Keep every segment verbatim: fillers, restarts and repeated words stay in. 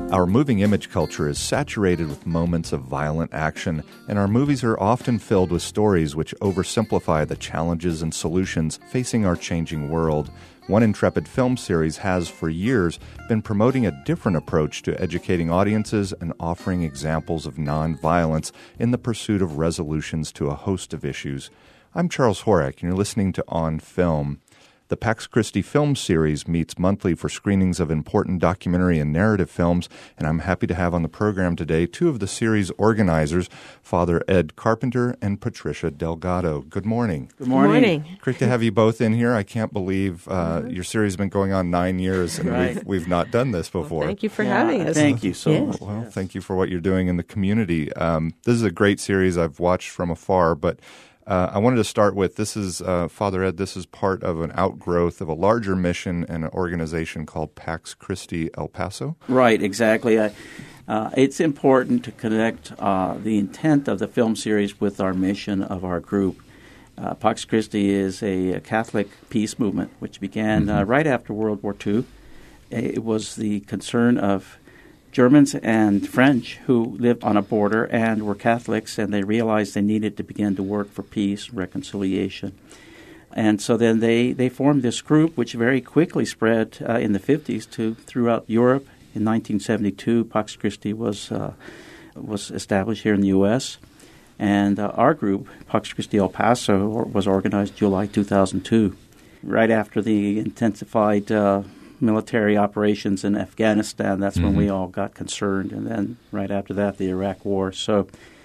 Our moving image culture is saturated with moments of violent action, and our movies are often filled with stories which oversimplify the challenges and solutions facing our changing world. One Intrepid film series has, for years, been promoting a different approach to educating audiences and offering examples of nonviolence in the pursuit of resolutions to a host of issues. I'm Charles Horak, and you're listening to On Film. The Pax Christi Film Series meets monthly for screenings of important documentary and narrative films, and I'm happy to have on the program today two of the series organizers, Father Ed Carpenter and Patricia Delgado. Good morning. Good morning. Good morning. Great to have you both in here. I can't believe uh, your series has been going on nine years, and Right. we've, we've not done this before. Well, thank you for Yeah, having us. Thank you so Yes. much. Well, Yes. thank you for what you're doing in the community. Um, this is a great series I've watched from afar, but uh, I wanted to start with, this is, uh, Father Ed, this is part of an outgrowth of a larger mission and an organization called Pax Christi El Paso. Right, exactly. I, uh, it's important to connect uh, the intent of the film series with our mission of our group. Uh, Pax Christi is a, a Catholic peace movement which began Mm-hmm. uh, right after World War Two. It was the concern of Germans and French who lived on a border and were Catholics, and they realized they needed to begin to work for peace, reconciliation. And so then they, they formed this group, which very quickly spread uh, in the fifties to throughout Europe. In nineteen seventy-two, Pax Christi was uh, was established here in the U S, and uh, our group, Pax Christi El Paso, was organized July two thousand two, right after the intensified uh, military operations in Afghanistan. That's when Mm-hmm. we all got concerned, and then right after that, the Iraq War. So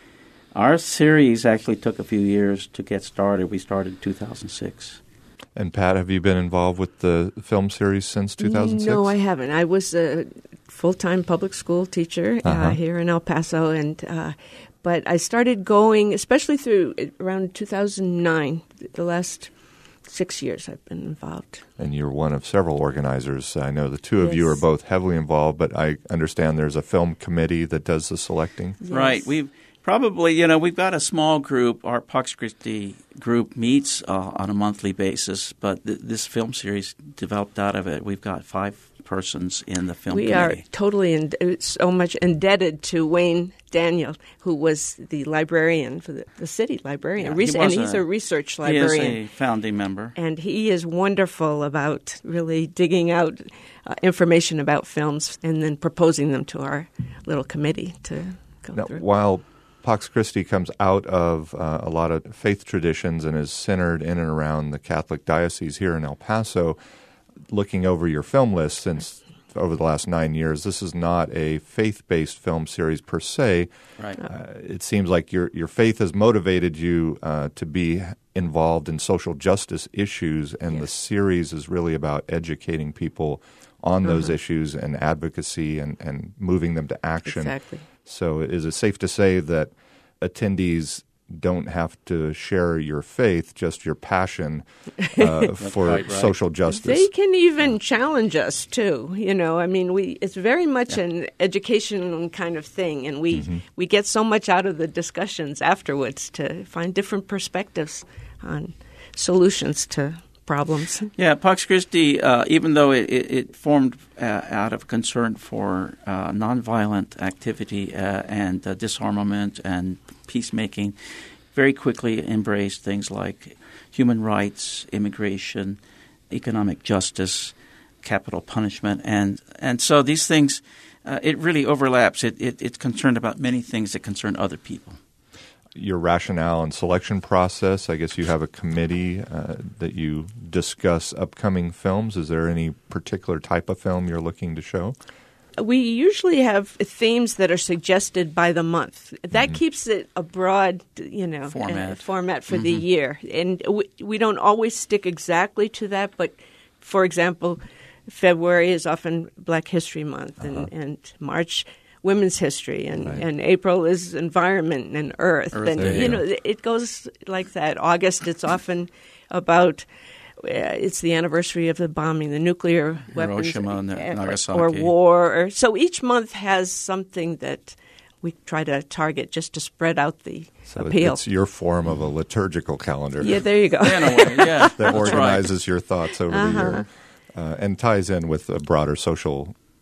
our series actually took a few years to get started. We started in two thousand six. And Pat, have you been involved with the film series since two thousand six? No, I haven't. I was a full-time public school teacher uh, Uh-huh. here in El Paso, and uh, but I started going, especially through around two thousand nine, the last six years I've been involved. And you're one of several organizers. I know the two of you are Yes. both heavily involved, but I understand there's a film committee that does the selecting. Yes. Right. We've probably, you know, we've got a small group. Our Pax Christi group meets uh, on a monthly basis, but th- this film series developed out of it. We've got five persons in the film We committee. are totally in, so much indebted to Wayne Daniel, who was the librarian for the, the city librarian, Yeah, he Res- and was he's a- a research He librarian. is a founding member. And he is wonderful about really digging out uh, information about films and then proposing them to our little committee to go Now, through. while Pax Christi comes out of uh, a lot of faith traditions and is centered in and around the Catholic diocese here in El Paso, looking over your film list since over the last nine years, this is not a faith-based film series per se. Right. Uh, it seems like your your faith has motivated you uh, to be involved in social justice issues, and Yes. the series is really about educating people on those Uh-huh. issues and advocacy and, and moving them to action. Exactly. So is it safe to say that attendees don't have to share your faith, just your passion uh, for quite right. social justice? They can even challenge us too. You know, I mean, we it's very much an educational kind of thing, and we Mm-hmm. we get so much out of the discussions afterwards to find different perspectives on solutions to problems. Yeah, Pax Christi, uh, even though it, it, it formed uh, out of concern for uh, nonviolent activity uh, and uh, disarmament and peacemaking, very quickly embraced things like human rights, immigration, economic justice, capital punishment, and and so these things, uh, it really overlaps. It, it it's concerned about many things that concern other people. Your rationale and selection process, I guess you have a committee uh, that you discuss upcoming films. Is there any particular type of film you're looking to show? We usually have themes that are suggested by the month. That keeps it a broad, you know, Format. uh, format for the year. And we, we don't always stick exactly to that, but for example, February is often Black History Month, and, Uh-huh. and March Women's History, and, Right. and April is Environment and Earth. Earth and Day, you yeah. know, it goes like that. August, it's often about uh, it's the anniversary of the bombing, the nuclear weapons, Hiroshima and uh, Nagasaki. or war. Or, so each month has something that we try to target just to spread out the So it- appeal. it's your form of a liturgical calendar Yeah, there you go. In a way, yeah. that that's right. organizes your thoughts over the Uh-huh. year uh, and ties in with a broader social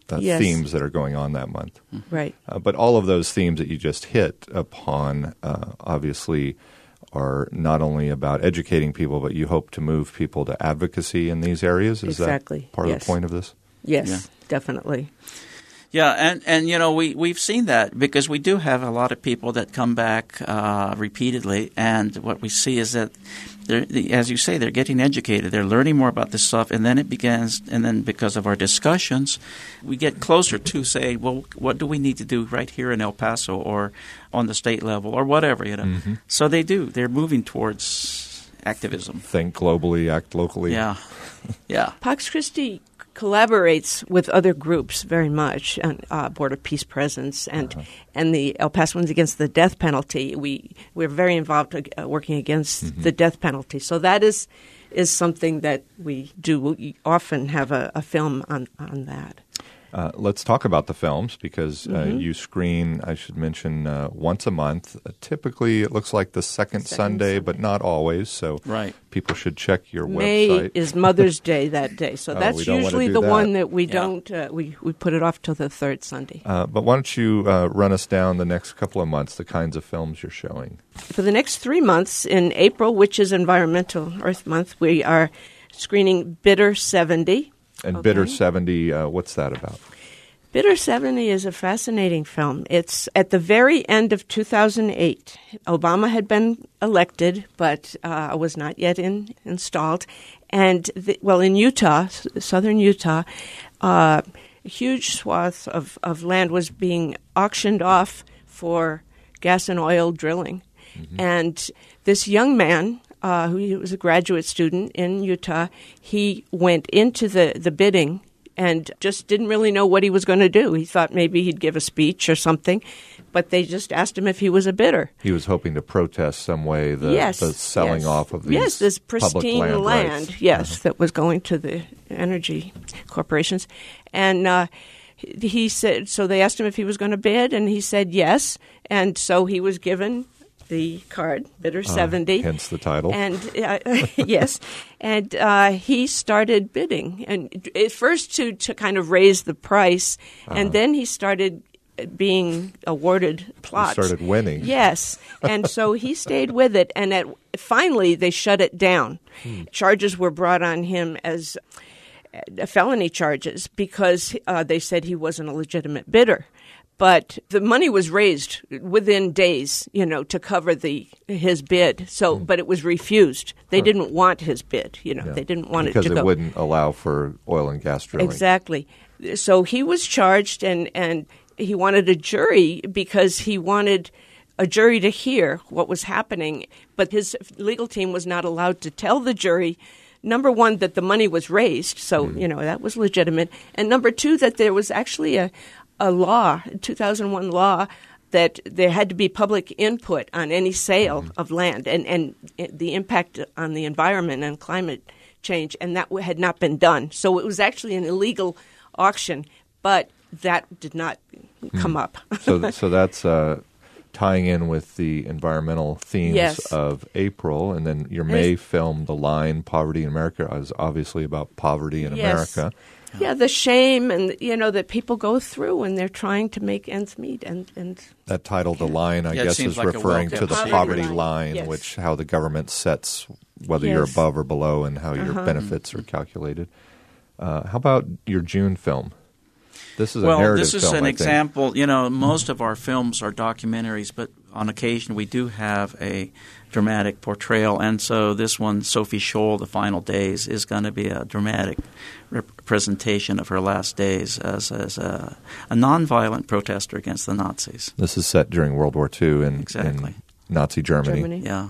uh, Yes. themes that are going on that month. Right. Uh, but all of those themes that you just hit upon, uh, obviously, are not only about educating people, but you hope to move people to advocacy in these areas. Is Exactly. that part Yes. of the point of this? Yes, Yeah. definitely. Yeah, and, and you know, we, we've seen that because we do have a lot of people that come back uh, repeatedly, and what we see is that, they're, as you say, they're getting educated. They're learning more about this stuff, and then it begins, and then because of our discussions, we get closer to say, well, what do we need to do right here in El Paso or on the state level or whatever, you know. Mm-hmm. So they do. They're moving towards activism. Think globally, act locally. Yeah, yeah. Pax Christi collaborates with other groups very much, and uh, Board of Peace Presence and Uh-huh. and the El Pasoans Against the Death Penalty. We we're very involved uh, working against Mm-hmm. the death penalty. So that is is something that we do. We often have a, a film on on that. Uh, let's talk about the films because uh, Mm-hmm. you screen, I should mention, uh, once a month. Uh, typically, it looks like the second, Second Sunday, Sunday. but not always. So Right. people should check your May website. is Mother's Day that day, so Oh, we that's don't wanna usually do the that. one that we Yeah. don't uh, we we put it off till the third Sunday. Uh, but why don't you uh, run us down the next couple of months, the kinds of films you're showing? For the next three months in April, which is Environmental Earth Month, we are screening Bitter seventy. And Okay. Bitter seventy, uh, what's that about? Bitter seventy is a fascinating film. It's at the very end of two thousand eight. Obama had been elected, but uh, was not yet in, installed. And, the, well, in Utah, s- southern Utah, uh, a huge swath of, of land was being auctioned off for gas and oil drilling. And this young man, uh, who was a graduate student in Utah, he went into the, the bidding and just didn't really know what he was going to do. He thought maybe he'd give a speech or something, but they just asked him if he was a bidder. He was hoping to protest some way the, yes, the selling yes. off of these yes, this public pristine land, land, rights. yes, Uh-huh. that was going to the energy corporations, and uh, he he said. So they asked him if he was going to bid, and he said yes, and so he was given the card, Bitter seventy. Hence the title. And uh, yes, and uh, he started bidding, and at first to to kind of raise the price, and then he started being awarded plots. started winning. Yes, and so he stayed with it, and at finally they shut it down. Charges were brought on him as uh, felony charges because uh, they said he wasn't a legitimate bidder. But the money was raised within days, you know, to cover the his bid. So, but it was refused. They didn't want his bid, you know. Yeah. They didn't want because it to it go. wouldn't allow for oil and gas drilling. Exactly. So he was charged, and and he wanted a jury because he wanted a jury to hear what was happening. But his legal team was not allowed to tell the jury. Number one, that the money was raised, so you know that was legitimate, and number two, that there was actually a a law, a two thousand one law, that there had to be public input on any sale Mm-hmm. of land and, and the impact on the environment and climate change, and that had not been done. So it was actually an illegal auction, but that did not come up. so, th- so that's uh, tying in with the environmental themes Yes. of April, and then your And May it's- film, The Line, Poverty in America, is obviously about poverty in Yes. America. Yeah, the shame and you know that people go through when they're trying to make ends meet, and, and That title, The Line, I Yeah, it guess, seems is like a referring to the well-kept poverty secret. line, Yes. which how the government sets whether you're Yes. above or below and how your Uh-huh. benefits are calculated. Uh, how about your June film? This is a Well, narrative this is film, an I think. example. You know, most of our films are documentaries, but on occasion we do have a dramatic portrayal. And so this one, Sophie Scholl, The Final Days, is going to be a dramatic representation of her last days as, as a, a nonviolent protester against the Nazis. This is set during World War Two in, Exactly. in Nazi Germany. Germany. Yeah.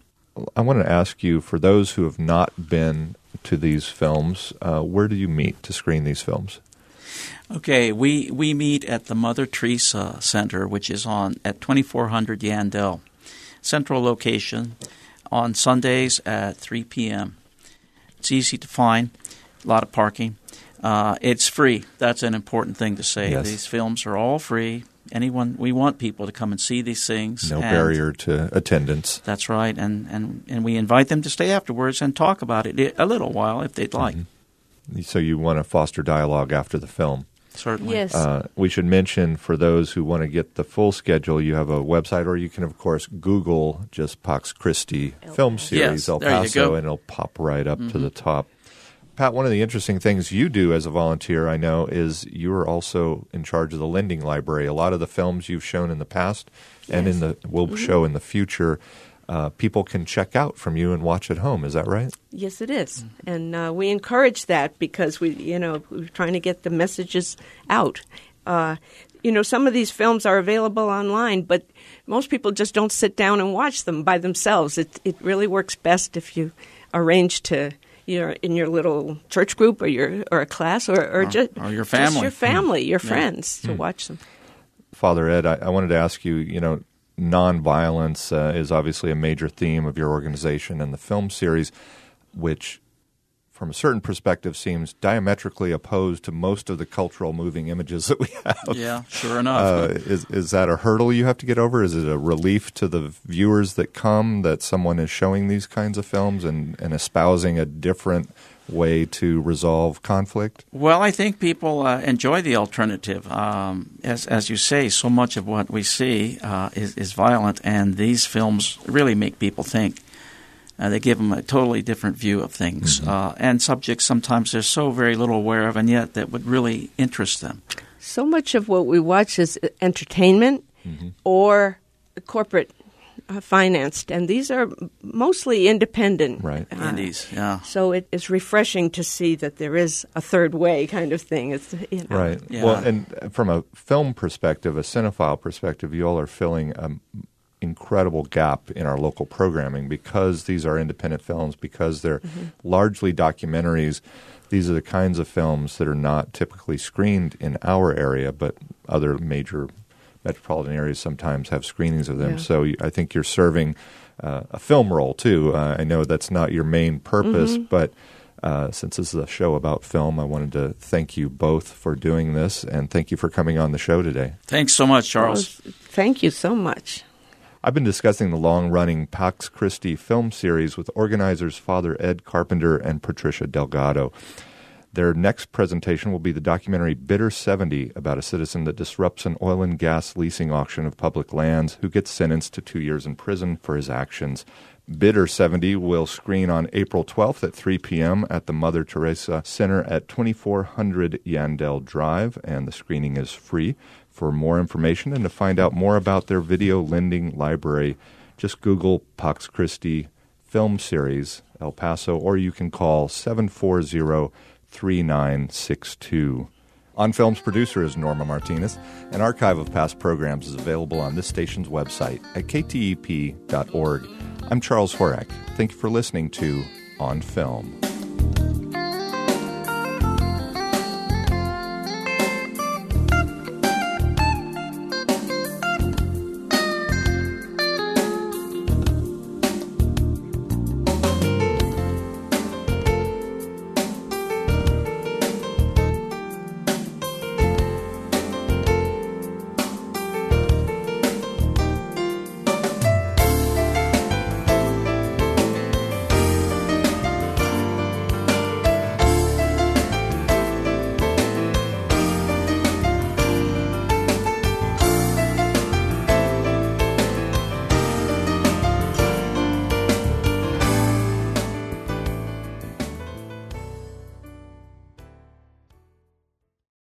I want to ask you, for those who have not been to these films, uh, where do you meet to screen these films? Okay, we, we meet at the Mother Teresa Center, which is on at twenty-four hundred Yandell. Central location on Sundays at three p.m. It's easy to find, a lot of parking. Uh, it's free. That's an important thing to say. Yes. These films are all free. Anyone, we want people to come and see these things. No and barrier to attendance. That's right, and, and, and we invite them to stay afterwards and talk about it a little while if they'd like. So you want to foster dialogue after the film. Certainly. Yes. Uh, we should mention, for those who want to get the full schedule, you have a website, or you can, of course, Google just Pax Christi El Film Paso. Series Yes, El there you Paso, go. and it'll pop right up Mm-hmm. to the top. Pat, one of the interesting things you do as a volunteer, I know, is you are also in charge of the lending library. A lot of the films you've shown in the past and Yes. in the will Mm-hmm. show in the future, uh, people can check out from you and watch at home. Is that right? Yes, it is. And uh, we encourage that because we, you know, we're trying to get the messages out. Uh, you know, some of these films are available online, but most people just don't sit down and watch them by themselves. It it really works best if you arrange to, you're in your little church group or your or a class or or, Or- just or your just family. your family, your Yeah. friends to watch them. Father Ed, I, I wanted to ask you, you know, nonviolence uh, is obviously a major theme of your organization and the film series, which from a certain perspective seems diametrically opposed to most of the cultural moving images that we have. Yeah, sure enough. Uh, is is that a hurdle you have to get over? Is it a relief to the viewers that come that someone is showing these kinds of films and, and espousing a different way to resolve conflict? Well, I think people uh, enjoy the alternative. Um, as as you say, so much of what we see uh, is, is violent, and these films really make people think. Uh, they give them a totally different view of things, Mm-hmm. uh, and subjects sometimes they're so very little aware of, and yet that would really interest them. So much of what we watch is entertainment or corporate uh, financed, and these are mostly independent. Right. uh, Indies, yeah. So it, it's refreshing to see that there is a third way kind of thing. It's, you know. Right. Yeah. Well, and from a film perspective, a cinephile perspective, you all are filling an incredible gap in our local programming because these are independent films, because they're largely documentaries. These are the kinds of films that are not typically screened in our area, but other major metropolitan areas sometimes have screenings of them. Yeah. So you, I think you're serving uh, a film role, too. Uh, I know that's not your main purpose, but uh, since this is a show about film, I wanted to thank you both for doing this, and thank you for coming on the show today. Thanks so much, Charles. Well, thank you so much. I've been discussing the long-running Pax Christi film series with organizers Father Ed Carpenter and Patricia Delgado. Their next presentation will be the documentary Bitter seventy, about a citizen that disrupts an oil and gas leasing auction of public lands who gets sentenced to two years in prison for his actions. Bitter seventy will screen on April twelfth at three p.m. at the Mother Teresa Center at twenty-four hundred Yandell Drive, and the screening is free. For more information and to find out more about their video lending library, just Google Pax Christi Film Series El Paso, or you can call seven four zero, three nine six two. On Film's producer is Norma Martinez. An archive of past programs is available on this station's website at k t e p dot org. I'm Charles Horak. Thank you for listening to On Film.